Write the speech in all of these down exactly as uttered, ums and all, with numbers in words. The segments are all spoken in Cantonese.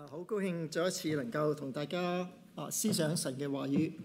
啊，好高興再一次能夠同大家啊思想神嘅話語。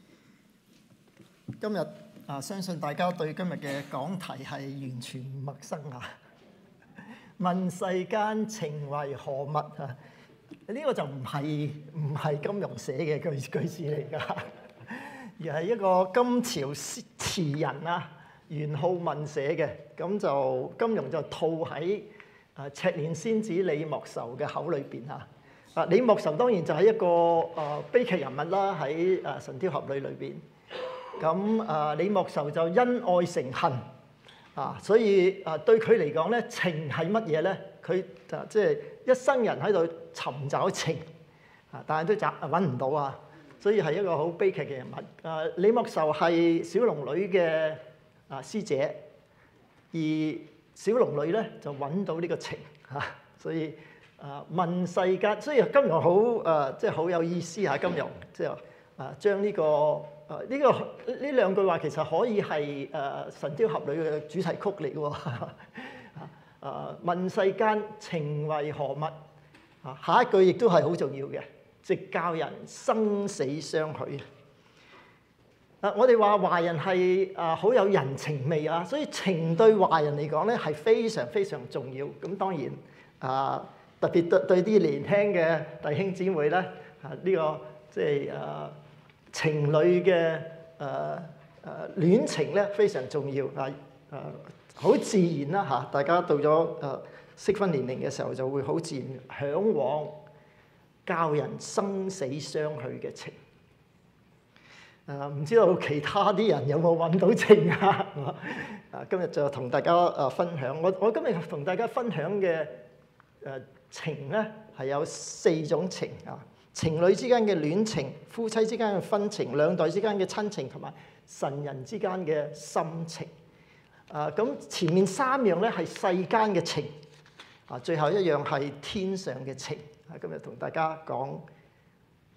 今日啊，相信大家對今日嘅講題係完全唔陌生啊！問世間情為何物啊？呢、這個就唔係唔係金庸寫嘅句句子嚟㗎，而係一個金朝詞人啊元好問寫嘅。咁就金庸就套喺啊赤蓮仙子李莫愁嘅口裏邊啊。啊，李莫愁當然就係一個啊悲劇人物啦，喺啊神鵰俠侶裏邊。咁啊，李莫愁就因愛成恨啊，所以啊對佢嚟講咧，情係乜嘢咧？佢啊即係一生人喺度尋找情啊，但係都找揾唔到啊，所以係一個好悲劇嘅人物。啊，李莫愁係小龍女嘅啊師姐，而小龍女咧就揾到呢個情啊，所以啊問世間，所以金庸好誒，即係好有意思嚇。金庸即係啊將呢個。誒呢、這個呢兩句話其實可以係誒、呃、神鵰俠侶嘅主題曲嚟嘅喎。啊問世間情為何物？啊下一句亦都係好重要嘅，直教人生死相許。啊我哋話華人係啊好有人情味啊，所以情對華人嚟講咧係非常非常重要。咁當然啊特別對對啲年輕嘅弟兄姊妹咧啊呢、這個即係啊。情侶嘅誒誒戀情咧非常重要啊！誒好自然啦嚇，大家到咗誒適婚年齡嘅時候就會好自然嚮往教人生死相許嘅情。誒唔知道其他啲人有冇揾到情啊？啊今日就同大家誒分享，我我今日同大家分享嘅誒情咧係有四種情啊。情侶之間嘅戀情、夫妻之間嘅婚情、兩代之間嘅親情，同埋神人之間嘅心情。啊，咁前面三樣咧係世間嘅情，啊，最後一樣係天上嘅情。啊，今日同大家講啊，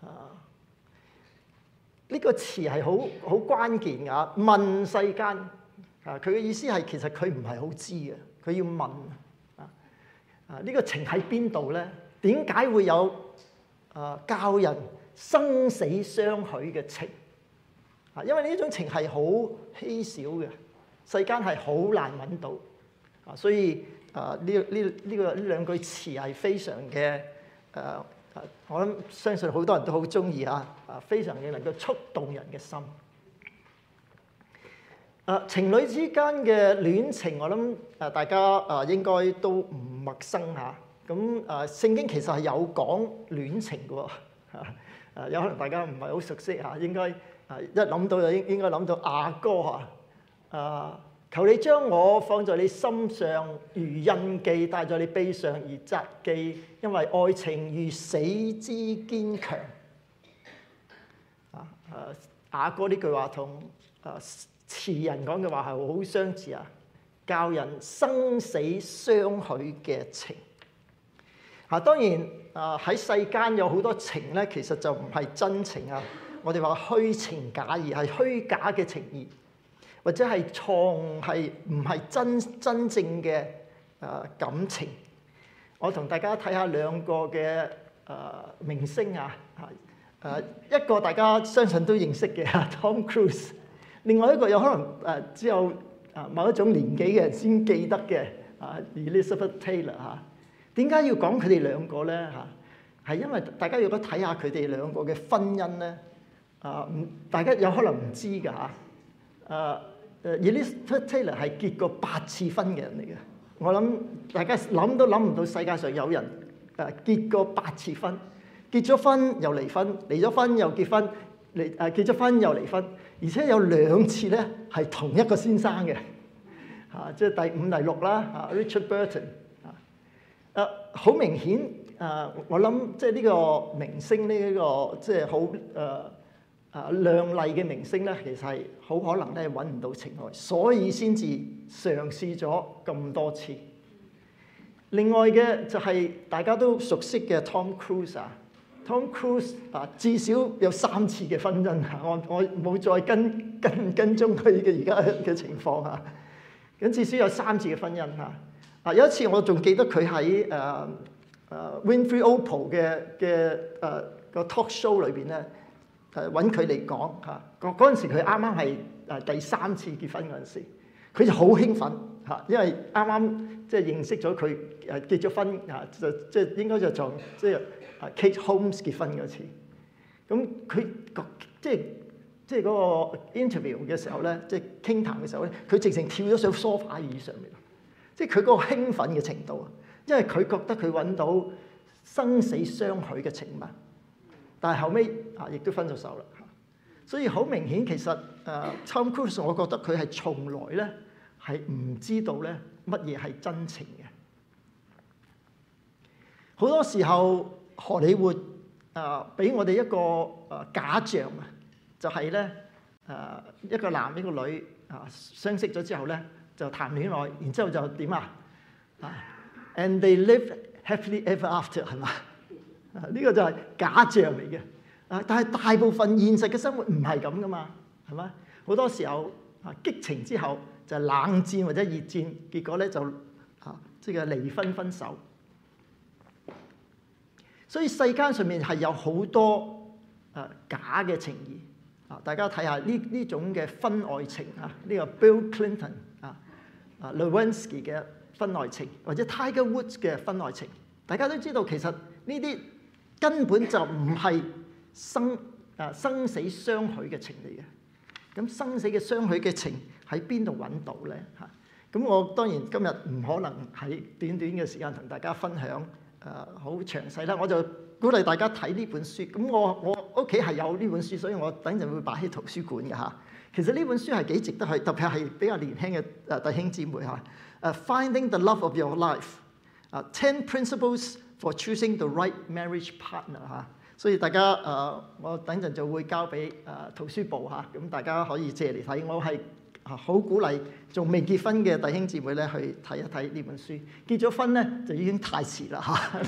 呢、這個詞係好好關鍵㗎。問世間啊，佢嘅意思係其實佢唔係好知嘅，佢要問啊啊呢、這個情喺邊度咧？點解會有？啊！教人生死相許嘅情啊，因為呢種情係好稀少嘅，世間係好難揾到啊，所以啊呢呢呢個呢兩句詞係非常嘅誒啊，我諗相信好多人都好中意啊啊，非常嘅能夠觸動人嘅心啊。情侶之間嘅戀情，我諗啊大家啊應該都唔陌生嚇。咁誒聖經其實係有講戀情嘅喎，誒有可能大家唔係好熟悉嚇，應該誒一諗到就應應該諗到雅歌嚇，誒求你將我放在你心上如印記，帶在你臂上如札記，因為愛情如死之堅強。啊誒雅歌呢句話同誒詞人講嘅話係好相似啊，教人生死相許嘅情。啊，當然啊喺世間有好多情咧，其實就唔係真情啊。我哋話虛情假意，係虛假嘅情義，或者係錯誤，係唔係真真正嘅啊感情。我同大家睇下兩個嘅啊明星啊，啊一個大家相信都認識嘅 Tom Cruise， 另外一個有可能誒只有啊某一種年紀嘅人先記得嘅啊 Elizabeth Taylor 嚇。點解要講佢哋兩個咧？嚇，係因為大家如果睇下佢哋兩個嘅婚姻咧，啊，唔大家有可能唔知㗎嚇。誒誒 Elizabeth Taylor 係結過八次婚嘅人嚟嘅。我諗大家諗都諗唔到世界上有人誒結過八次婚，結咗婚又離婚，離咗婚又結婚，離誒結咗婚又離婚，而且有兩次咧係同一個先生嘅嚇，即係第五、第六啦嚇 ，Richard Burton。誒好、uh, 明顯，誒、uh, 我諗即係呢個明星呢一個即係好誒誒亮麗嘅明星咧，其實係好可能咧揾唔到情愛，所以先至嘗試咗咁多次。另外嘅就係大家都熟悉嘅 Tom Cruise 啊 ，Tom Cruise 啊至少有三次嘅婚姻嚇，我我冇再跟跟跟蹤佢嘅而家嘅情況嚇，咁至少有三次嘅婚姻嚇。啊！有一次我仲記得佢喺誒誒 Winfrey Opal 嘅嘅誒個 talk show 裏邊咧，誒揾佢嚟講嚇。嗰嗰陣時佢啱啱係誒第三次結婚嗰陣時，佢就好興奮嚇，因為啱啱即係認識咗佢誒結咗婚嚇，就即係應該就撞即係 Kate Holmes 結婚嗰次。咁佢即係即係嗰個 interview 嘅時候咧，即係傾談嘅時候咧，佢直情跳咗上梳化椅上面，即係佢嗰個興奮嘅程度啊！因為佢覺得佢揾到生死相許嘅情物，但係後尾啊，亦都分咗手啦。所以好明顯，其實誒 Tom Cruise，我覺得佢係從來咧係唔知道咧乜嘢係真情嘅。好多時候荷里活誒俾我哋一個誒假象啊，就係咧誒一個男一個女啊相識咗之後咧就談戀愛，然之後就點啊啊 and they live happily ever after 係嘛？啊呢個就係假象嚟嘅啊！但係大部分現實嘅生活唔係咁噶嘛，係嘛？好多時候啊激情之後就係冷戰或者熱戰，結果咧就啊即係離婚分手。所以世間上面係有好多誒假嘅情誼啊！大家睇下呢呢種嘅婚外情啊，呢個 Bill Clinton 啊啊 Lewinsky 嘅婚外情，或者 Tiger Woods 嘅婚外情，大家都知道其實呢啲根本就唔係生啊生死相許嘅情嚟嘅。咁生死嘅相許嘅情喺邊度揾到咧？嚇！咁我當然今日唔可能喺短短嘅時間同大家分享。誒好詳細啦，我就鼓勵大家睇呢本書。咁我我屋企係有呢本書，所以我等陣會擺喺圖書館嘅嚇。其實呢本書係幾值得去，特別係比較年輕嘅誒弟兄姊妹嚇。誒 Finding the Love of Your Life，啊 Ten Principles for Choosing the Right Marriage Partner 嚇。所以大家誒，我等陣就會交俾誒圖書部嚇，咁大家可以借嚟睇。我係好鼓勵仲未結婚嘅弟兄姊妹咧去睇一睇呢本書。結咗婚咧就已經太遲啦嚇！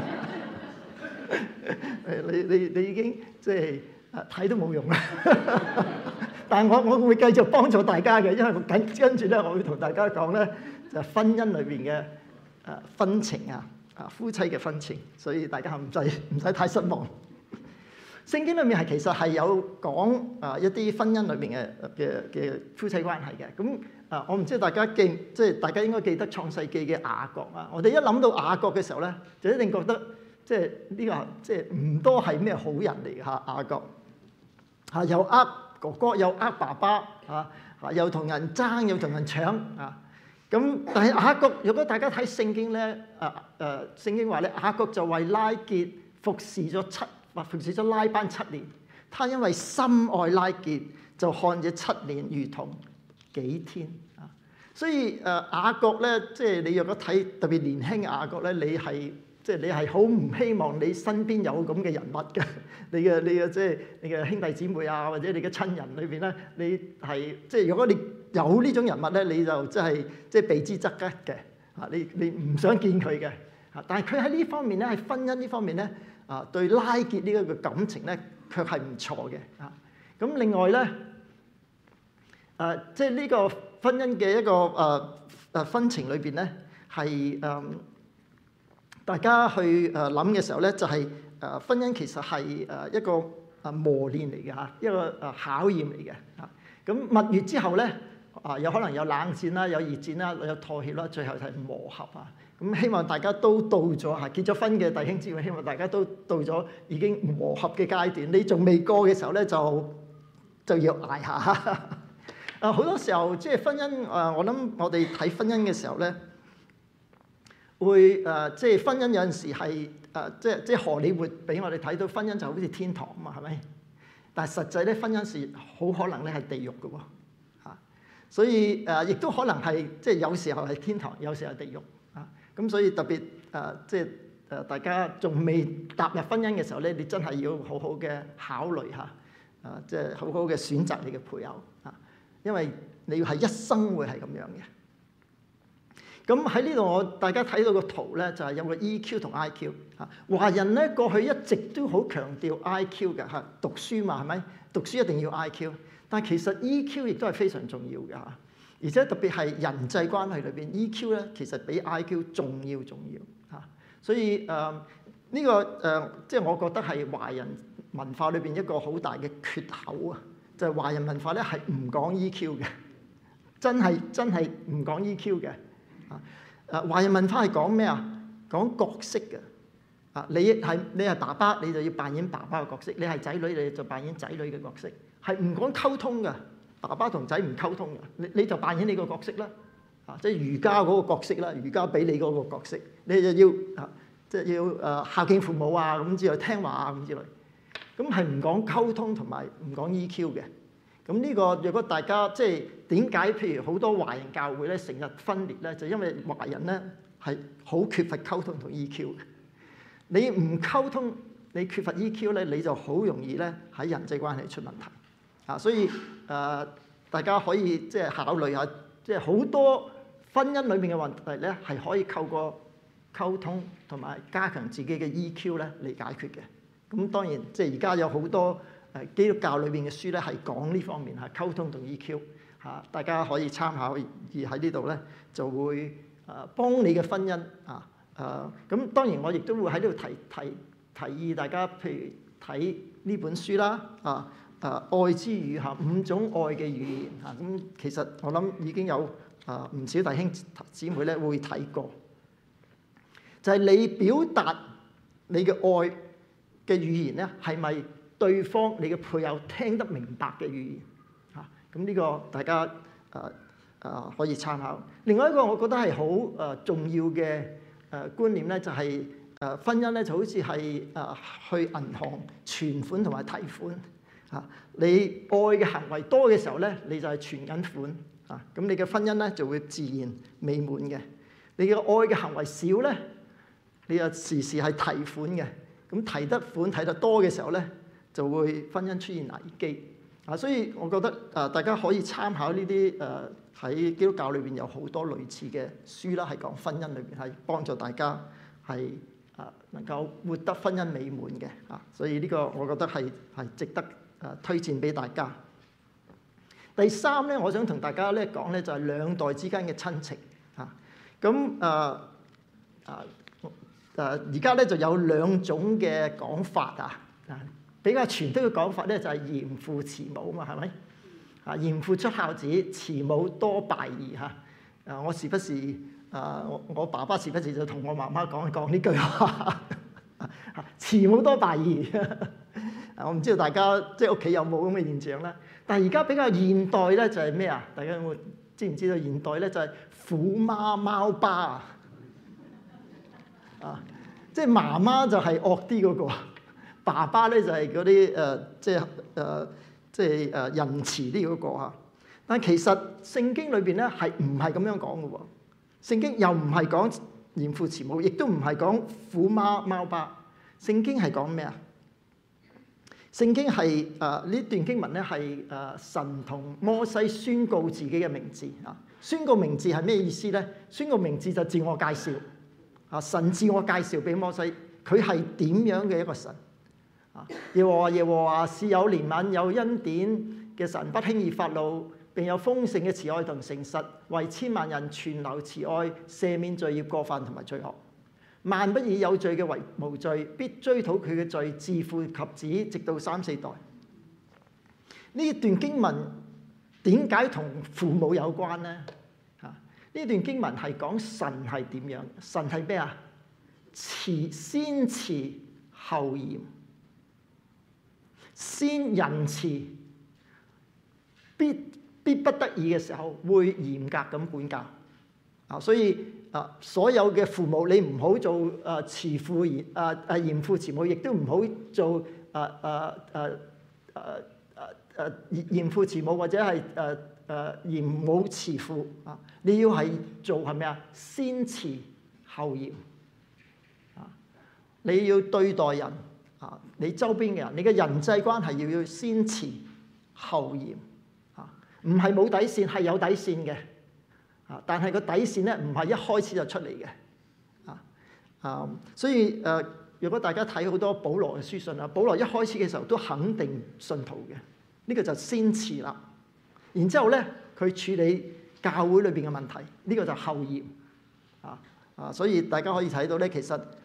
你你你已經即係睇都冇用啦。但係我我會繼續幫助大家嘅，因為我緊跟住咧，我會同大家講咧就係婚姻裏邊嘅誒婚情啊啊夫妻嘅婚情，所以大家唔使唔使太失望。聖經裏面係其實係有講啊一啲婚姻裏面嘅嘅嘅夫妻關係嘅。咁啊，我唔知大家記即係大家應該記得創世記嘅雅各啊。我哋一諗到雅各嘅時候咧，就一定覺得即係呢個即係唔多係咩好人嚟嘅嚇。雅各嚇又呃哥哥，又呃爸爸嚇嚇，又同人爭，又同人搶啊。咁但係雅各，如果大家睇聖經咧，啊誒聖經話咧，雅各就為拉結服侍咗七。話服侍咗拉班七年，他因為深愛拉結，就看這七年如同幾天啊！所以誒雅各咧，即係你若果睇特別年輕嘅雅各咧，你係即係你係好唔希望你身邊有咁嘅人物嘅，你嘅你嘅即係你嘅兄弟姊妹啊，或者你嘅親人裏邊咧，你係即係如果你有呢種人物咧，你就即係即係避之則吉嘅啊！你你唔想見佢嘅啊！但係佢喺呢方面咧，喺婚姻呢方面咧。啊，對拉結呢一個感情咧，卻係唔錯嘅啊。咁另外咧，誒即係呢個婚姻嘅一個誒誒婚情裏邊咧，係誒大家去誒諗嘅時候咧，就係誒婚姻其實係誒一個誒磨練嚟嘅嚇，一個誒考驗嚟嘅嚇。咁蜜月之後咧，啊有可能有冷戰啦，有熱戰啦，有妥協啦，最後係磨合啊。咁希望大家都到咗嚇結咗婚嘅弟兄姊妹，希望大家都到咗已經磨合嘅階段。你仲未過嘅時候咧，就就要捱下。啊，好多時候即係婚姻啊，我諗我哋睇婚姻嘅時候咧，會誒即係婚姻有陣時係誒即係即係荷里活俾我哋睇到婚姻就好似天堂啊嘛，係咪？但係實際咧，婚姻是好可能咧係地獄嘅喎嚇。所以誒，亦都可能係即係有時候係天堂，有時候係地獄。咁所以特別誒，即係誒大家仲未踏入婚姻嘅時候咧，你真係要好好嘅考慮下，啊，即係好好嘅選擇你嘅配偶啊，因為你要係一生會係咁樣嘅。咁喺呢度我大家睇到個圖咧，就係有個 E Q 同 I Q 啊。華人咧過去一直都好強調 I Q 嘅嚇，讀書嘛係咪？讀書一定要 I Q， 但係其實 E Q 亦都係非常重要嘅嚇。而且特別係人際關係裏邊 E Q 咧，其實比 I Q 重要重要嚇。 所以誒呢、呃這個誒、呃、即係我覺得係華人文化裏邊一個好大嘅缺口啊！就係、是、華人文化咧係唔講 E Q 嘅，真係真係唔講 E Q 嘅啊！誒華人文化係講咩啊？講角色嘅啊！你係你係爸爸，你就要扮演爸爸嘅角色；你係仔女，你就扮演仔女嘅角色。係唔講溝通嘅，爸爸同仔唔溝通嘅，你你就扮演你個角色啦。啊，即係儒家嗰個角色啦，儒家俾你嗰個角色，你就要啊，即係要誒孝敬父母啊咁之類，聽話啊咁之類。咁係唔講溝通同埋唔講 E Q 嘅。咁呢個若果大家即係點解譬如好多華人教會咧成日分裂咧，就因為華人咧係好缺乏溝通同 E Q 嘅。你唔溝通，你缺乏 E Q 咧，你就好容易咧喺人際關係出問題。啊，所以誒、呃、大家可以即係考慮下，即係好多婚姻裏面嘅問題咧，係可以透過溝通同埋加強自己嘅 E Q 咧嚟解決嘅。咁當然即係而家有好多誒基督教裏邊嘅書咧係講呢方面嚇溝通同 E Q 嚇，大家可以參考。而喺呢度咧就會誒幫你嘅婚姻啊誒。咁當然我亦都會喺呢度提提提議大家，譬如睇呢本書啦啊。誒、啊、愛之語嚇，五種愛嘅語言嚇，咁、啊、其實我諗已經有誒唔少弟兄姊妹咧會睇過，就係、是、你表達你嘅愛嘅語言咧，係咪對方你嘅配偶聽得明白嘅語言嚇？咁、啊、呢個大家誒誒、啊啊、可以參考。另外一個我覺得係好誒重要嘅誒觀念咧，就係、是、誒婚姻咧就好似係誒去銀行存款同埋提款。啊！你愛嘅行為多嘅時候咧，你就係存緊款啊！咁你嘅婚姻咧就會自然美滿嘅。你嘅愛嘅行為少咧，你就時時係提款嘅。咁提得款提得多嘅時候咧，就會婚姻出現危機啊！所以我覺得啊，大家可以參考呢啲誒喺基督教裏邊有好多類似嘅書啦，係講婚姻裏邊係幫助大家係啊能夠活得婚姻美滿嘅啊！所以呢個我覺得係係值得。誒推薦俾大家。第三咧，我想同大家咧講咧，就係兩代之間嘅親情嚇。咁誒誒誒，而家咧就有兩種嘅講法啊。啊，比較傳統嘅講法咧就係嚴父慈母啊嘛，係咪？啊，嚴父出孝子，慈母多敗兒嚇。誒，我時不時誒，我我爸爸時不時就同我媽媽講講呢句話。慈母多敗兒。我唔知道大家即係屋企有冇咁嘅現象啦。但係而家比較現代咧就係咩啊？大家有冇知唔知道現代咧就係虎媽貓爸啊！即係媽媽就係惡啲嗰個，爸爸咧就係嗰啲誒即係誒即係誒仁慈啲嗰個嚇。但係其實聖經裏邊咧係唔係咁樣講嘅喎？聖經又唔係講嚴父慈母，亦都唔係講虎媽貓爸。聖經係講咩啊？聖經係誒呢段經文咧係誒神同摩西宣告自己嘅名字啊！宣告名字係咩意思咧？宣告名字就自我介紹啊！神自我介紹俾摩西，佢係點樣嘅一個神啊？耶和華耶和華是有憐憫有恩典嘅神，不輕易發怒，並有豐盛嘅慈愛同誠實，為千萬人存留慈愛，赦免罪孽過犯同埋罪惡。萬不以有罪嘅為無罪，必追討佢嘅罪，自父及子，直到三四代。呢段經文點解同父母有關呢？嚇！呢段經文係講神係點樣？神係咩啊？慈先慈後嚴，先仁慈，必必不得已嘅時候會嚴格咁管教。啊，所以啊，所有嘅父母，你唔好做誒慈父嚴誒誒嚴父慈母，亦都唔好做誒誒誒誒誒誒嚴父慈母或者係誒誒嚴母慈父啊！你要係做係咩啊？先慈後嚴啊！你要對待人啊，你周邊嘅人，你嘅人際關係要要先慈後嚴啊！唔係冇底線，係有底線嘅。啊！但係個底線咧，唔係一開始就出嚟嘅，啊啊！所以誒，若、呃、果大家睇好多保羅嘅書信啊，保羅一開始嘅時候都肯定信徒嘅，呢、這個就先慈啦。然之後咧，佢處理教會裏邊嘅問題，呢、這個就後嚴啊啊！所以大家可以睇到咧，其實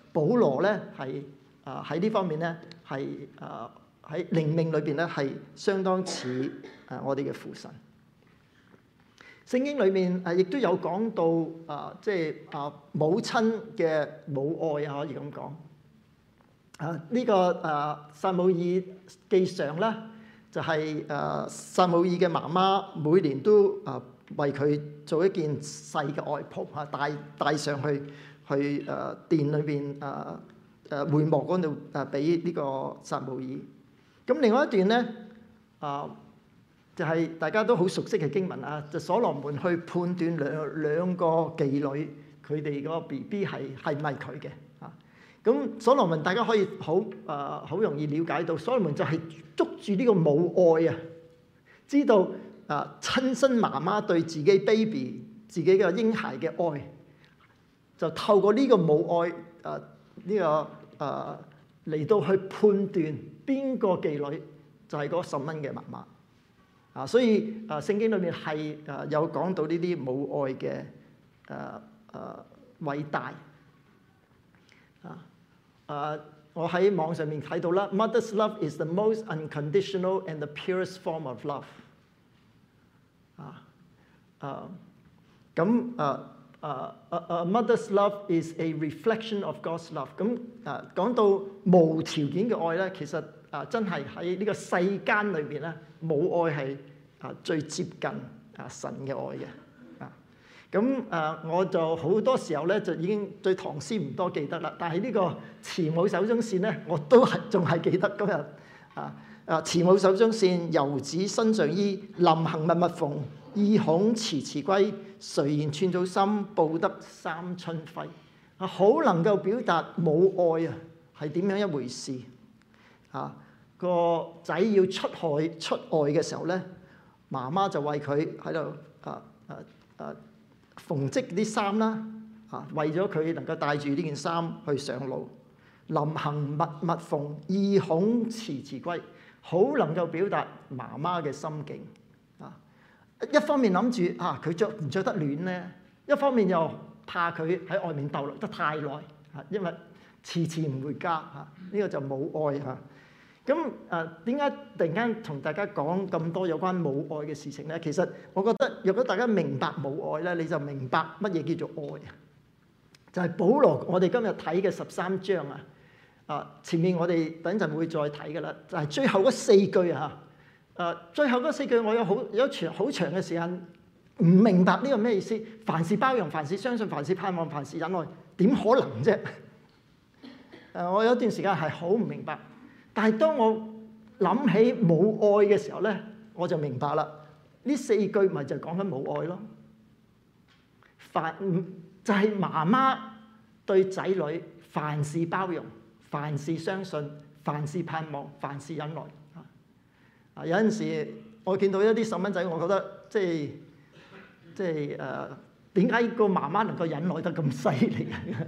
保羅咧係啊喺呢方面咧係啊喺靈命裏邊咧係相當似啊我哋嘅父神。聖經裏面誒亦都有講到啊，即係啊母親嘅母愛啊，可以咁講。啊呢個啊撒母耳記上咧，就係誒撒母耳嘅媽媽每年都啊為佢做一件細嘅外袍啊，帶帶上去去誒殿裏邊誒誒會幕嗰度誒俾呢個撒母耳。咁另外一段咧啊。就係大家都好熟悉嘅經文啊！就所羅門去判斷兩兩個妓女佢哋個 B B 係係咪佢嘅啊？咁所羅門大家可以好誒好容易了解到，所羅門就係捉住呢個母愛啊，知道啊親生媽媽對自己 baby 自己嘅嬰孩嘅愛，就透過呢個母愛誒呢、呢個誒嚟到去判斷邊個妓女就係嗰十蚊嘅媽媽。啊，所以啊，聖經裏面係啊有講到呢啲母愛嘅誒誒偉大啊啊！我喺網上面睇到啦 ，Mother's love is the most unconditional and the purest form of love。啊啊咁啊啊啊啊 ，Mother's love is a reflection of God's love。咁啊講到無條件嘅愛咧，其實啊真係喺呢個世間裏邊咧。母愛係啊最接近啊神嘅愛嘅啊，咁啊我就好多時候咧就已經對唐詩唔多記得啦，但係呢個慈母手中線咧我都係仲係記得今日啊啊慈母手中線，遊子身上衣，臨行密密縫，意恐遲遲歸，誰言寸草心，報得三春暉啊，好能夠表達母愛啊係點樣一回事啊！個仔要出海出外嘅時候咧，媽媽就為佢喺度啊啊啊縫織啲衫啦，啊為咗佢能夠帶住呢件衫去上路，臨行密密縫，意恐遲遲歸，好能夠表達媽媽嘅心境啊！一方面諗住啊佢着唔着得暖咧，一方面又怕佢喺外面逗留得太耐啊，因為遲遲唔回家啊，呢、這個就母愛啊！咁誒點解突然間同大家講咁多有關母愛嘅事情咧？其實我覺得，如果大家明白母愛咧，你就明白乜嘢叫做愛啊！就係、是、保羅，我哋今日睇嘅十三章啊，啊前面我哋等陣會再睇噶啦，就係、是、最後嗰四句啊，誒最後嗰四句我有好有一長好長嘅時間唔明白呢個咩意思？凡事包容，凡事相信，凡事盼望，凡事忍耐，點可能啫？誒我有一段時間係好唔明白。但係當我諗起母愛嘅時候咧，我就明白啦。呢四句咪就係講緊母愛咯。凡就係、是、媽媽對仔女凡事包容，凡事相信，凡事盼望，凡事忍耐。啊，有陣時我見到一啲細蚊仔，我覺得即係即係誒點解個媽媽能夠忍耐得咁犀利？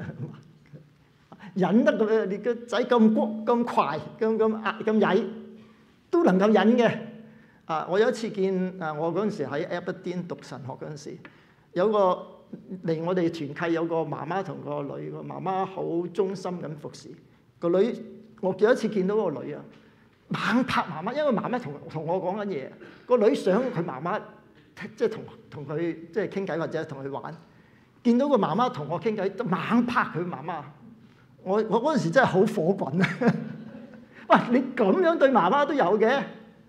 忍得咁，你個仔咁骨咁快咁咁壓咁曳都能夠忍嘅啊！我有一次見啊，我嗰陣時喺 Aberdeen 讀神學嗰陣時，有個嚟我哋團契有個媽媽同個女，個媽媽好忠心咁服侍個女。我有一次見到個女啊，猛拍媽媽，因為媽媽同同我講緊嘢，個女想佢媽媽即係同同佢即係傾偈或者同佢玩，見到個媽媽同我傾偈，都猛拍佢媽媽。我我嗰陣時真係好火滾啊！喂，你咁樣對媽媽都有嘅，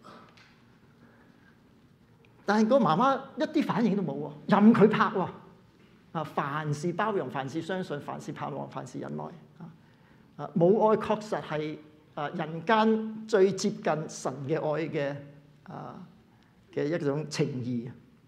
但係個媽媽一啲反應都冇喎，任佢拍喎。啊，凡事包容，凡事相信，凡事盼望，凡事忍耐。啊啊，母愛確實係啊人間最接近神嘅愛嘅啊嘅一種情義。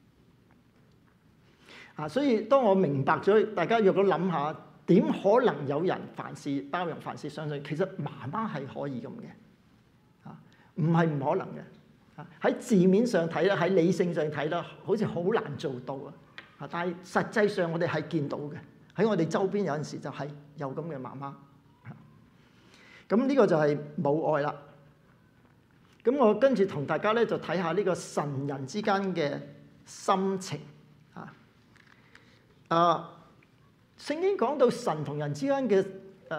啊，所以當我明白咗，大家若果諗下。點可能有人凡事包容、凡事相信？其實媽媽係可以咁嘅，啊，唔係唔可能嘅。啊，喺字面上睇咧，喺理性上睇咧，好似好難做到啊。啊，但係實際上我哋係見到嘅，喺我哋周邊有陣時就係有咁嘅媽媽。咁呢個就係母愛啦。咁我跟住同大家咧就睇下呢個神人之間嘅心情啊啊。聖經講到神同人之間嘅誒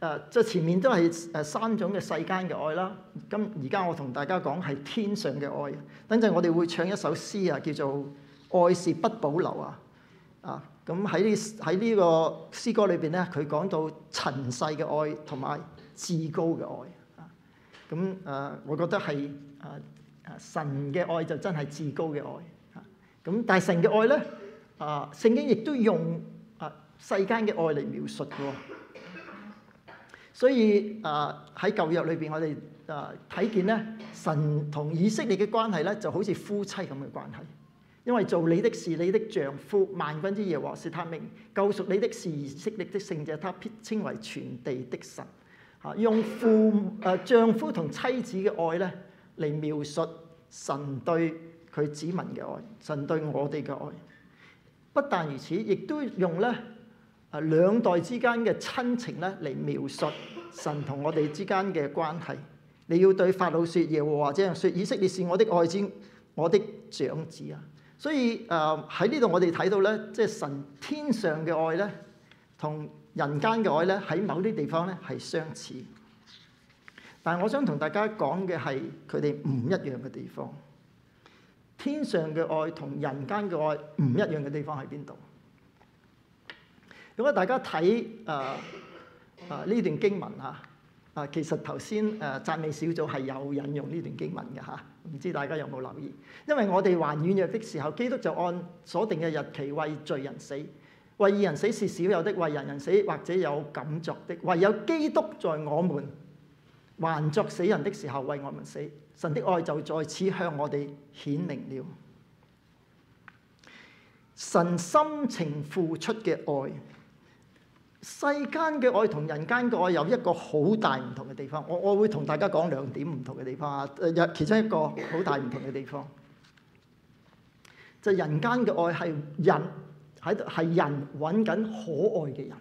誒即係前面都係誒三種嘅世間嘅愛啦。咁而家我同大家講係天上嘅愛。等陣我哋會唱一首詩啊，叫做《愛是不保留》啊。啊，咁喺呢喺呢個詩歌裏邊咧，佢講到塵世嘅愛同埋至高嘅愛啊。咁誒，我覺得係誒誒神嘅愛就真係至高嘅愛啊。咁但係神嘅愛咧，啊聖經亦都用啊世間嘅愛嚟描述嘅喎。所以啊喺舊約裏邊，我哋啊睇見咧，神同以色列嘅關係咧，就好似夫妻咁嘅關係。因為做你的是你的丈夫，萬軍之耶和華是他名，救贖你的是以色列的聖者，他必稱為全地的神。啊，用父誒丈夫同妻子嘅愛咧嚟描述神對佢子民嘅愛，神對我哋嘅愛。不但如此，亦都用咧誒兩代之間嘅親情咧嚟描述神同我哋之間嘅關係。你要對法老説：耶和華這樣説，以色列是我的愛子，我的長子啊！所以誒喺呢度我哋睇到咧，即係神天上嘅愛咧，同人間嘅愛咧，喺某啲地方咧係相似。但係我想同大家講嘅係佢哋唔一樣嘅地方。天上嘅愛同人間嘅愛唔一樣嘅地方喺邊度？如果大家睇誒誒呢段經文嚇，啊其實頭先誒讚美小組係有引用呢段經文嘅嚇。唔知大家有冇留意？因為我哋還軟弱的時候，基督就按所定嘅日期為罪人死。為義人死是少有的，為人人死或者有敢作的。唯有基督在我們還作死人的時候為我們死。神的愛就在此向我哋顯明了。神深情付出嘅愛。世間嘅愛同人間嘅愛有一個好大唔同嘅地方，我我會同大家講兩點唔同嘅地方啊。誒，其中一個好大唔同嘅地方，就係人間嘅愛係人喺度係人揾緊可愛嘅人，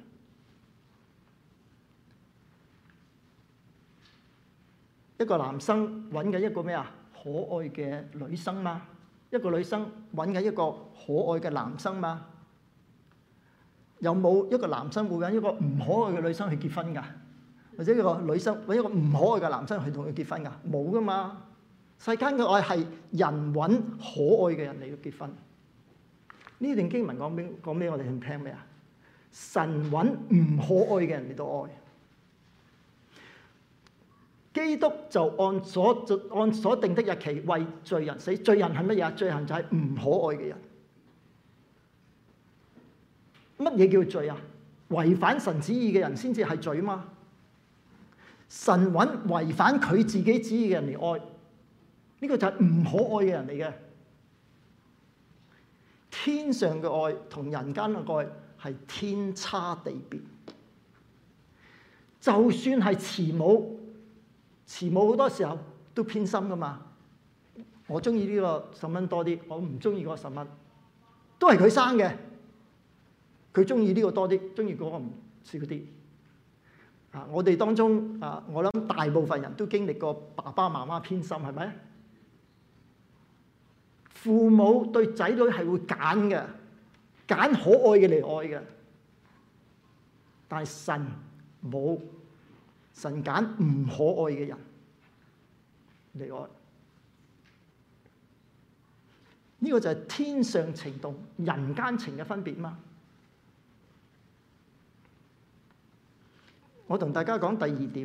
一個男生揾緊一個咩啊？可愛嘅女生嘛，一個女生揾緊一個可愛嘅男生嘛。有冇一個男生會揾一個唔可愛嘅女生去結婚㗎？或者一個女生揾一個唔可愛嘅男生去同佢結婚㗎？冇㗎嘛！世間嘅愛係人揾可愛嘅人嚟到結婚。呢段經文講俾講俾我哋聽咩啊？神揾唔可愛嘅人嚟到愛。基督就按所就按所定的日期為罪人死。罪人係乜嘢啊？罪人就係唔可愛嘅人。乜嘢叫罪啊？違反神旨意嘅人先至係罪嘛。神揾違反佢自己旨意嘅人嚟愛，呢個就係唔可愛嘅人嚟嘅。天上嘅愛同人間嘅愛係天差地別。就算係慈母，慈母好多時候都偏心噶嘛。我中意呢個十蚊多啲，我唔中意嗰個十蚊，都係佢生嘅。佢中意呢個多啲，中意嗰個唔少啲。啊，我哋當中啊，我諗大部分人都經歷過爸爸媽媽偏心，係咪？父母對仔女係會揀嘅，揀可愛嘅嚟愛嘅。但係神冇，神揀唔可愛嘅人嚟愛。呢個就係天上情同人間情嘅分別嘛。我同大家講第二點。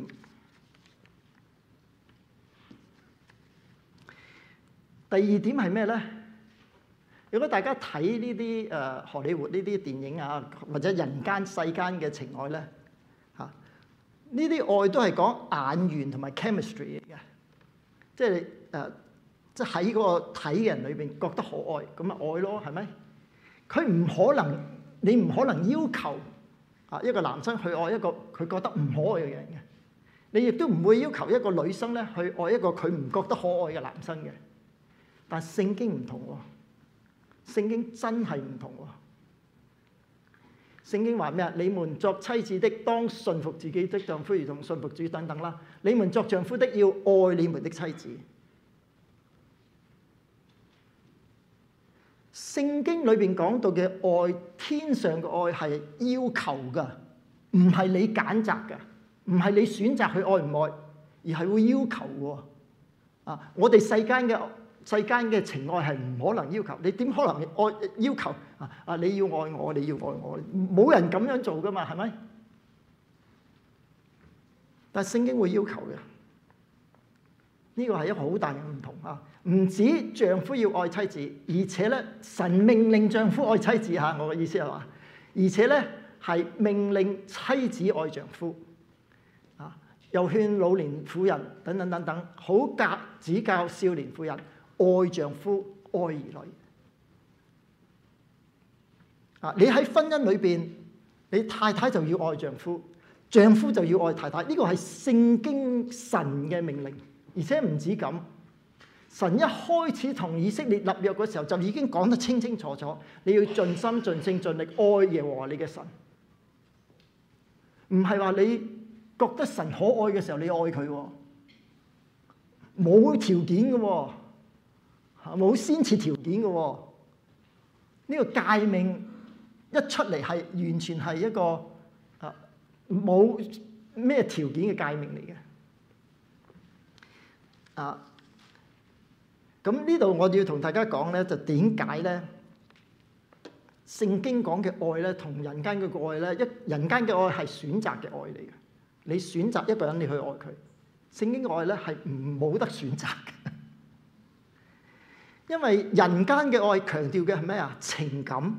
第二點係咩咧？如果大家睇呢啲誒荷里活呢啲電影啊，或者人間世間嘅情愛咧，嚇呢啲愛都係講眼緣同埋 chemistry 嚟嘅，即係誒即係喺嗰個睇嘅人裏邊覺得可愛，咁咪愛咯，係咪？佢唔可能，你唔可能要求啊一個男生去愛一個佢覺得唔可愛嘅人嘅，你亦都唔會要求一個女生咧去愛一個佢唔覺得可愛嘅男生嘅。但聖經唔同喎，聖經真係唔同喎。聖經話咩啊？你們作妻子的當順服自己的丈夫，如同順服主等等啦。你們作丈夫的要愛你們的妻子。聖經裏邊講到嘅愛，天上嘅愛係要求㗎，唔係你揀擇㗎， 唔係你選擇佢愛唔愛，而係會要求喎。啊，我哋世間嘅世間嘅情愛係唔可能要求，你點可能愛要求啊？啊，你要愛我，你要愛我，冇人咁樣做噶嘛，係咪？但係聖經會要求嘅，呢個係一個好大嘅唔同啊！唔止丈夫要愛妻子，而且咧神命令丈夫愛妻子嚇，我嘅意思係話，而且咧係命令妻子愛丈夫啊，又勸老年婦人等等等等，好教指教少年婦人愛丈夫愛兒女啊！你喺婚姻裏邊，你太太就要愛丈夫，丈夫就要愛太太，呢個係聖經神嘅命令，而且唔止咁。神一開始同以色列立約嘅時候，就已經講得清清楚楚，你要盡心盡性盡力愛耶和華你嘅神，唔係話你覺得神可愛嘅時候你愛佢，冇條件嘅，冇先設條件嘅。呢個誡命一出嚟係完全係一個啊冇咩條件嘅誡命嚟嘅啊。咁呢度我要同大家講咧，就點解咧？聖經講嘅愛咧，同人間嘅愛咧，一人間嘅愛係選擇嘅愛嚟嘅。你選擇一個人，你去愛佢。聖經嘅愛咧係唔冇得選擇嘅，因為人間嘅愛強調嘅係咩啊？情感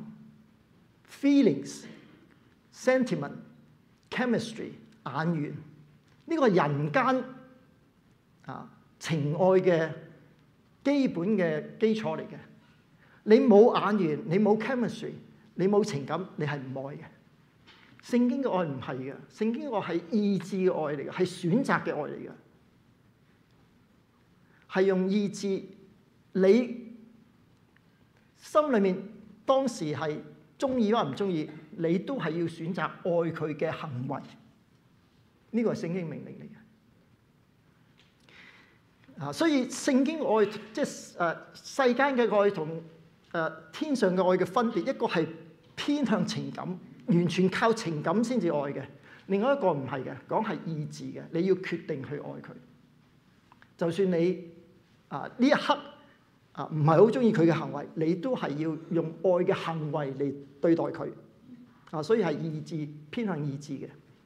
（feelings、sentiment、chemistry、眼緣）呢個係人間啊情愛嘅基本嘅基礎嚟嘅。你冇眼緣，你冇 chemistry， 你冇情感，你係唔愛嘅。聖經嘅愛唔係嘅，聖經嘅愛係意志嘅愛嚟嘅，係選擇嘅愛嚟嘅，係用意志。你心裏面當時係中意或唔中意，你都係要選擇愛佢嘅行為。呢個係聖經命令嚟嘅。啊，所以聖經愛即係誒世間嘅愛同誒、呃、天上嘅愛嘅分別，一個係偏向情感，完全靠情感先至愛嘅；另外一個唔係嘅，講係意志嘅，你要決定去愛佢。就算你啊呢一刻啊唔係好中意佢嘅行為，你都係要用愛嘅行為嚟對待佢。啊，所以係意志，偏向意志嘅。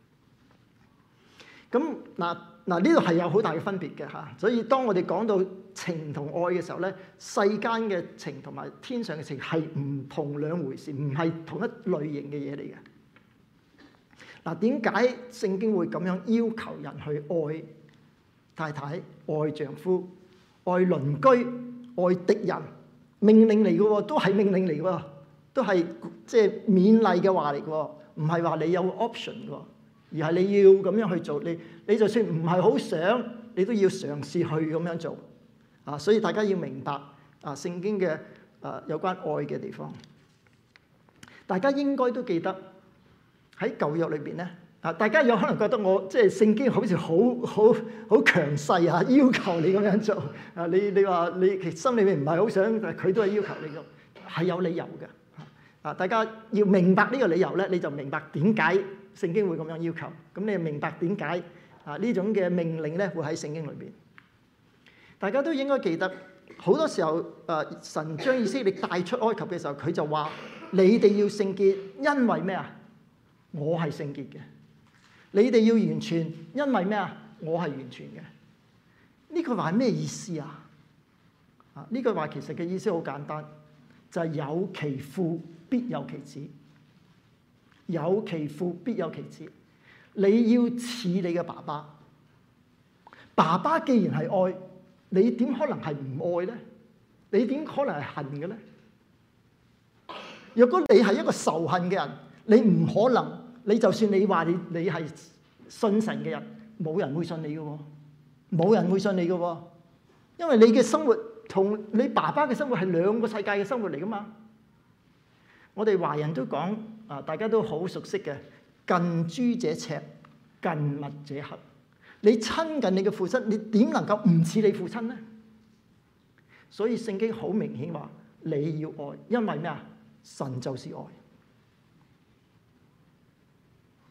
咁嗱。嗱，呢度係有好大嘅分別嘅嚇，所以當我哋講到情同愛嘅時候咧，世間嘅情同埋天上嘅情係唔同兩回事，唔係同一類型嘅嘢嚟嘅。嗱，點解聖經會咁樣要求人去愛太太、愛丈夫、愛鄰居、愛敵人？命令嚟嘅喎，都係命令嚟嘅喎，都係即係勉勵嘅話嚟嘅喎，唔係話你有 option 嘅喎。而係你要咁樣去做，你你就算唔係好想，你都要嘗試去咁樣做啊！所以大家要明白啊，聖經嘅啊有關愛嘅地方，大家應該都記得喺舊約裏邊咧啊！大家有可能覺得我即係聖經好似好好好強勢啊，要求你咁樣做啊！你你話你其實心裏面唔係好想，但係佢都係要求你做，係有理由嘅啊！大家要明白呢個理由咧，你就明白點解聖經會咁樣要求，咁你就明白點解啊呢種嘅命令咧會喺聖經裏邊。大家都應該記得，好多時候誒、呃、神將以色列帶出埃及嘅時候，佢就話：你哋要聖潔，因為咩啊？我係聖潔嘅。你哋要完全，因為咩啊？我係完全嘅。呢句話係咩意思啊？啊呢句話其實嘅意思好簡單，就係、是、有其父必有其子。有其父必有其子，你要似你嘅爸爸。爸爸既然係愛，你點可能係唔愛咧？你點可能係恨嘅咧？若果你係一個仇恨嘅人，你唔可能，你就算你話你你係信神嘅人，冇人會信你嘅喎，冇人會信你嘅喎，因為你嘅生活同你爸爸嘅生活係兩個世界嘅生活嚟噶嘛。我哋華人都講啊，大家都好熟悉嘅近朱者赤，近墨者黑。你親近你嘅父親，你點能夠唔似你父親呢？所以聖經好明顯話你要愛，因為咩啊？神就是愛。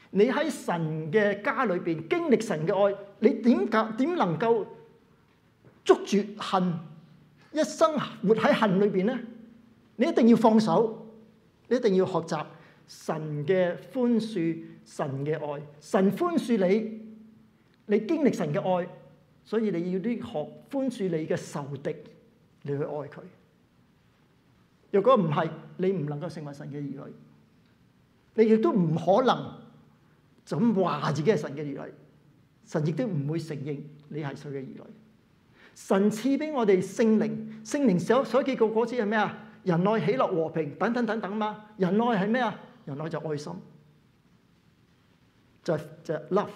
你喺神嘅家裏邊經歷神嘅愛，你點解點能夠捉住恨，一生活喺恨裏邊咧？你一定要放手，你一定要學習神嘅寬恕、神嘅愛。神寬恕你，你經歷神嘅愛，所以你要啲學寬恕你嘅仇敵，你去愛佢。若果唔係，你唔能夠成為神嘅兒女，你亦都唔可能就咁話自己係神嘅兒女。神亦都唔會承認你係佢嘅兒女。神賜俾我哋聖靈，聖靈所所結嘅果子係咩啊？仁愛、喜樂、和平等等等等嘛。仁愛係咩啊？仁愛就愛心，就係就係 love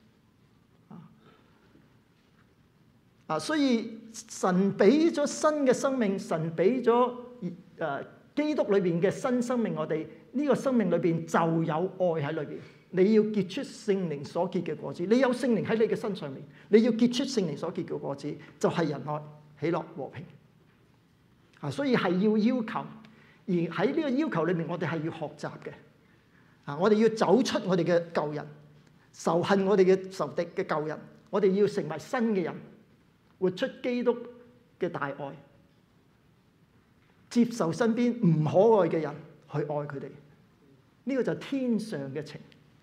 啊！所以神俾咗新嘅生命，神俾咗誒基督裏邊嘅新生命，我哋呢個生命裏邊就有愛喺裏邊。你要結出聖靈所結嘅果子，你有聖靈喺你嘅身上面，你要結出聖靈所結嘅果子，就係仁愛、喜樂、和平。啊，所以係要要求，而喺呢個要求裏面，我哋係要學習嘅。啊，我哋要走出我哋嘅舊人，仇恨我哋嘅仇敵嘅舊人，我哋要成為新嘅人，活出基督嘅大愛，接受身邊唔可愛嘅人去愛佢哋。呢個就係天上嘅情。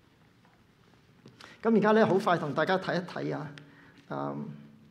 咁而家咧，好快同大家睇一睇啊，嗯。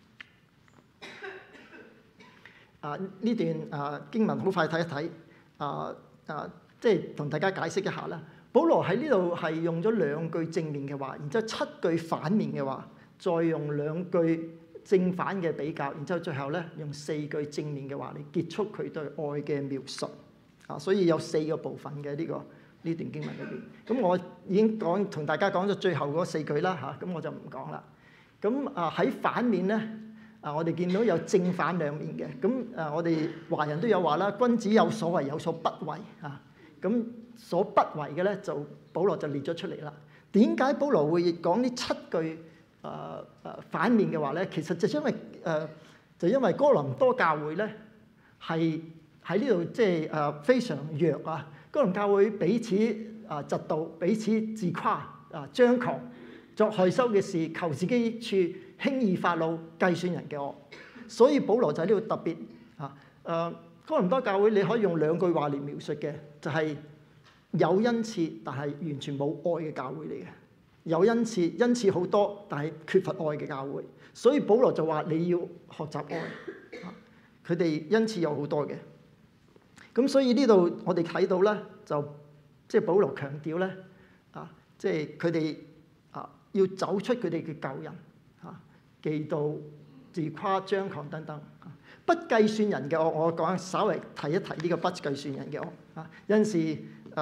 啊！呢段啊經文好快睇一睇，啊啊，即係同大家解釋一下啦。保羅喺呢度係用咗兩句正面嘅話，然之後七句反面嘅話，再用兩句正反嘅比較，然之後最後咧用四句正面嘅話嚟結束佢對愛嘅描述。啊，所以有四個部分嘅呢個呢段經文裏邊。咁我已經講同大家講咗最後嗰四句啦嚇，咁我就唔講啦。咁啊喺反面咧。啊！我哋見到有正反兩面嘅，咁啊，我哋華人都有話啦，君子有所為，有所不為啊。咁所不為嘅咧，就保羅就列咗出嚟啦。點解保羅會講呢七句誒誒、呃呃、反面嘅話咧？其實就因為誒、呃，就因為哥林多教會咧係喺呢度即係誒非常弱啊。哥林教會彼此啊嫉妒，彼此自誇啊，張狂，作害羞嘅事，求自己益處，輕易發怒，計算人嘅惡。所以保羅就喺呢度特別啊誒，哥林多教會你可以用兩句話嚟描述嘅，就係、是、有恩賜但係完全冇愛嘅教會嚟嘅。有恩賜，恩賜好多，但係缺乏愛嘅教會。所以保羅就話你要學習愛。佢哋恩賜有好多嘅。咁所以呢度我哋睇到咧，就即係、就是、保羅強調咧啊，即係佢哋啊要走出佢哋嘅舊人。嫉妒、自誇、張狂等等，不計算人嘅惡，我講稍微提一提呢個不計算人嘅惡啊。有陣時誒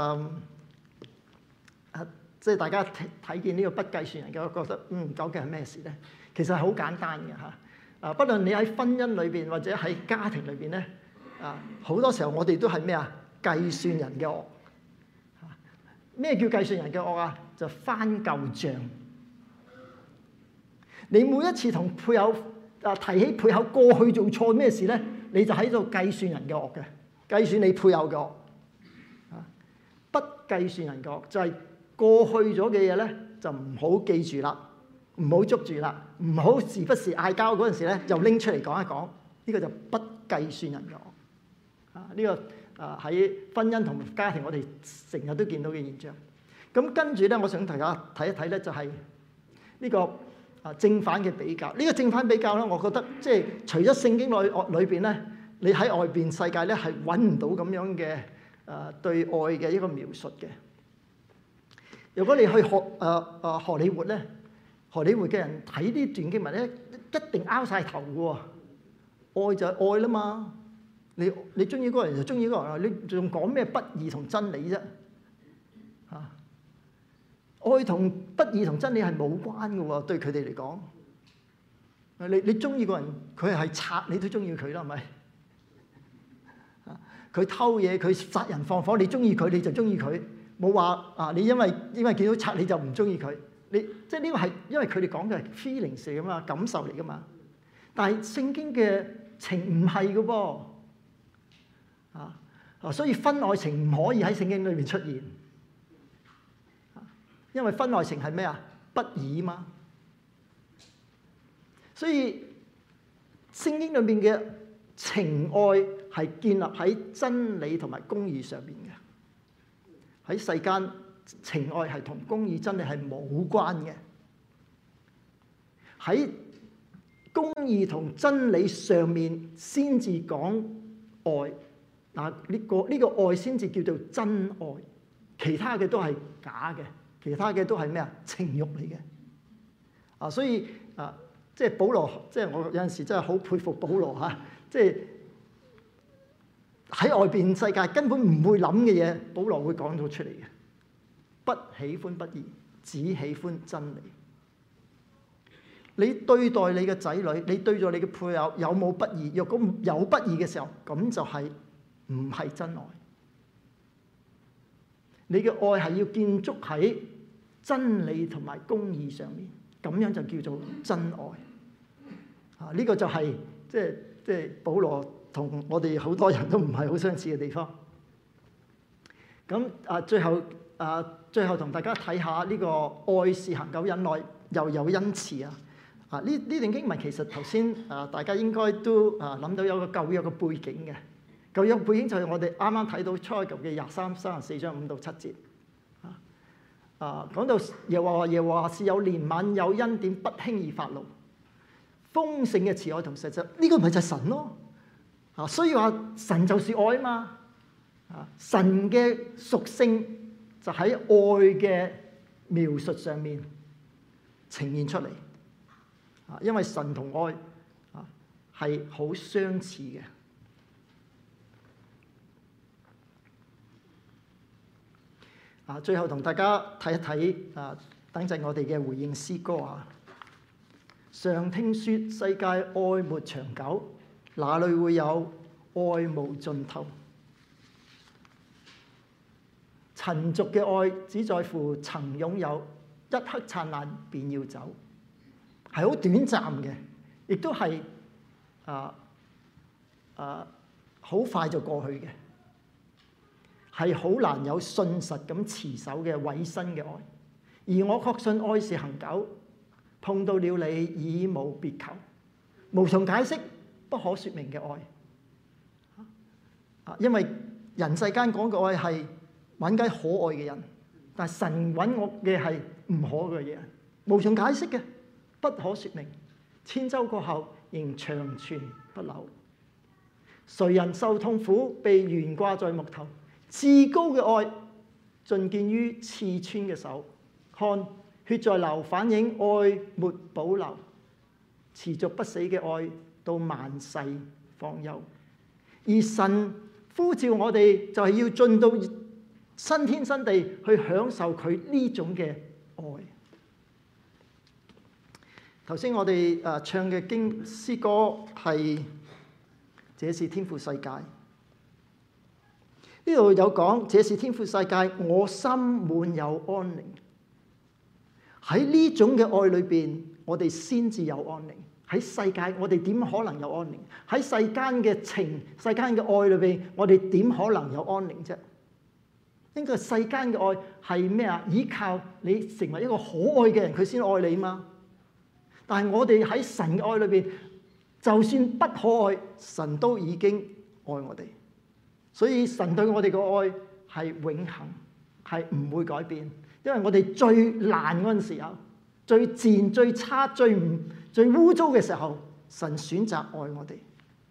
啊，即係大家睇睇見呢個不計算人嘅惡，覺得嗯究竟係咩事咧？其實係好簡單嘅嚇啊！不論你喺婚姻裏邊或者喺家庭裏邊咧啊，好多時候我哋都係咩啊？計算人嘅惡。咩叫計算人嘅惡啊？就翻舊帳。你每一次同配偶啊提起配偶過去做錯咩事咧，你就喺度計算人嘅惡嘅，計算你配偶嘅惡。啊，不計算人嘅惡就係過去咗嘅嘢咧，就唔好記住啦，唔好捉住啦，唔好時不時嗌交嗰陣時咧，就拎出嚟講一講。呢個就不計算人嘅惡。啊，呢個啊喺婚姻同家庭我哋成日都見到嘅現象。咁跟住咧，我想大家睇一睇咧，就係呢個。啊，正反嘅比較，呢、這個正反比較咧，我覺得即係除咗聖經內裏邊咧，你喺外邊世界咧係揾唔到咁樣嘅誒、呃、對愛嘅一個描述嘅。如果你去學誒誒、呃呃、荷里活咧，荷里活嘅人睇呢段經文咧，一定拗晒頭嘅喎。愛就係愛啦嘛，你你中意嗰個人就中意嗰個人，你仲講咩不義同真理啫？嚇！愛同不義同真理係冇關嘅喎，對佢哋嚟講。你你中意個人，佢係賊，你都中意佢啦，係咪？佢偷嘢，佢殺人放火，你中意佢你就中意佢，冇話啊！你因為因為見到賊你就唔中意佢。你即係呢個係因為佢哋講嘅係 feelings 嚟㗎嘛，感受嚟㗎嘛。但係聖經嘅情唔係㗎噃，啊啊！所以婚外情唔可以喺聖經裏面出現。 因為婚外情係咩啊？不義嘛。所以聖經裏面嘅情愛係建立喺真理同埋公義上面嘅。喺世間，情愛係同公義真理係冇關嘅。喺公義同真理上面先至講愛。嗱，呢個呢個愛先至叫做真愛，其他嘅都係假嘅，其他嘅都係咩啊？情慾嚟嘅。啊，所以啊，即係保羅，即係我有陣時真係好佩服保羅嚇，即係喺外邊世界根本唔會諗嘅嘢，保羅會講到出嚟嘅。不喜歡不義，只喜歡真理。你對待你嘅仔女，你對待你嘅配偶有冇不義？若果有不義嘅時候，咁就係唔係真愛。你嘅愛係要建築喺真理同埋公義上面，咁樣就叫做真愛。啊，呢個就係即係即係保羅同我哋好多人都唔係好相似嘅地方。咁啊，最後啊，最後同大家睇下呢個愛是恒久忍耐，又有恩慈啊。啊，呢呢段經文其實頭先啊，大家應該都啊諗到有個舊約嘅背景嘅。舊約背景就係我哋啱啱睇到出埃及嘅廿三、三十四章五到七節。啊啊，講到耶和華耶和華是有憐憫、有恩典，不輕易發怒，豐盛嘅慈愛同實質，呢、這個咪就係神咯。啊，所以話神就是愛啊嘛。啊，神嘅屬性就喺愛嘅描述上面呈現出嚟。啊，因為神同愛啊係好相似嘅。啊，最後同大家睇一睇啊，等陣我哋嘅回應詩歌啊。常聽說世界愛沒長久，哪裏會有愛無盡頭？塵俗嘅愛只在乎曾擁有，一刻燦爛便要走。係好短暫嘅，亦都係啊啊好快就過去嘅，係好難有信實咁持守嘅委身嘅愛。而我確信愛是恒久，碰到了你已無別求，無從解釋，不可説明嘅愛。啊，因為人世間講嘅愛係揾緊可愛嘅人，但係神揾我嘅係唔可嘅嘢，無從解釋嘅。不可説明，千秋過後仍長存不朽。誰人受痛苦，被懸掛在木頭？至高嘅愛盡見於刺穿嘅手，看血在流，反映愛沒保留。持續不死嘅愛到萬世方休。而神呼召我哋，就係要進到新天新地去享受佢呢種嘅愛。頭先我哋誒唱嘅經詩歌係這是天父世界，呢度有講這是天父世界，我心滿有安寧。喺呢種嘅愛裏邊，我哋先至有安寧。喺世界，我哋點可能有安寧？喺世間嘅情、世間嘅愛裏邊，我哋點可能有安寧啫？呢個世間嘅愛係咩啊？依靠你成為一個可愛嘅人，佢先愛你嘛。但係我哋喺神嘅愛裏邊，就算不可愛，神都已經愛我哋。所以神對我哋嘅愛係永恆，係唔會改變。因為我哋最爛嗰陣時候，最賤、最差、最唔最污糟嘅時候，神選擇愛我哋。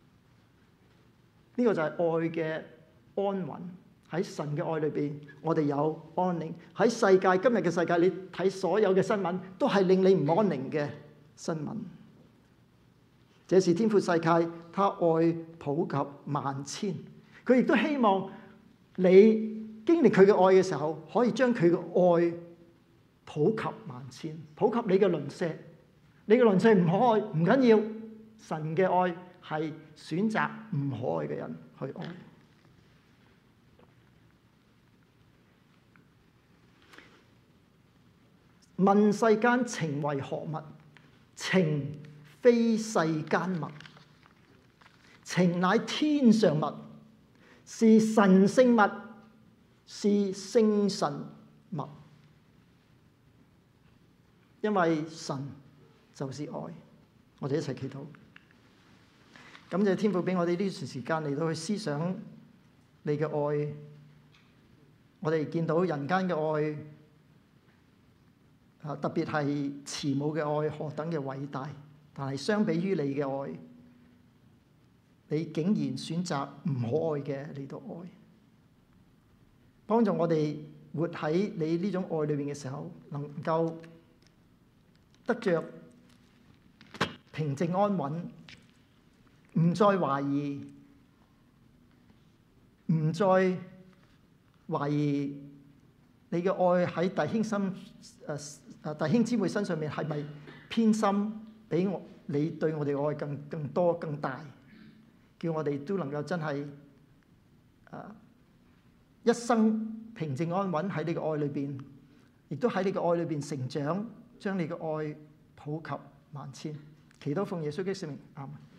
呢個就係愛嘅安穩。喺神嘅愛裏邊，我哋有安寧。喺世界，今日嘅世界，你睇所有嘅新聞，都係令你唔安寧嘅新聞。這是天父世界，他愛普及萬千。佢亦都希望你經歷佢嘅愛嘅時候，可以將佢嘅愛普及萬千，普及你嘅鄰舍。你嘅鄰舍唔可愛唔緊要，神嘅愛係選擇唔可愛嘅人去愛。問世間情為何物？情非世間物，情乃天上物，是神聖物，是聖神物。 因為神就是愛。我哋一齊祈禱。感謝天父俾我哋呢段時間嚟到去思想你嘅愛。我哋見到人間嘅愛，啊，特別係慈母嘅愛何等嘅偉大，但係相比於你嘅愛，你竟然選擇唔可愛嘅嚟到愛，幫助我哋活喺你呢種愛裏邊嘅時候，能夠得着平靜安穩，唔再懷疑，唔再懷疑你嘅愛喺弟兄心誒誒弟兄姊妹身上面係咪偏心，比我你對我哋嘅愛更更多更大，叫我哋都能夠真係誒一生平靜安穩喺你嘅愛裏邊，亦都喺你嘅愛裏邊成長，將你嘅愛普及萬千。祈禱奉耶穌基督聖名，阿們。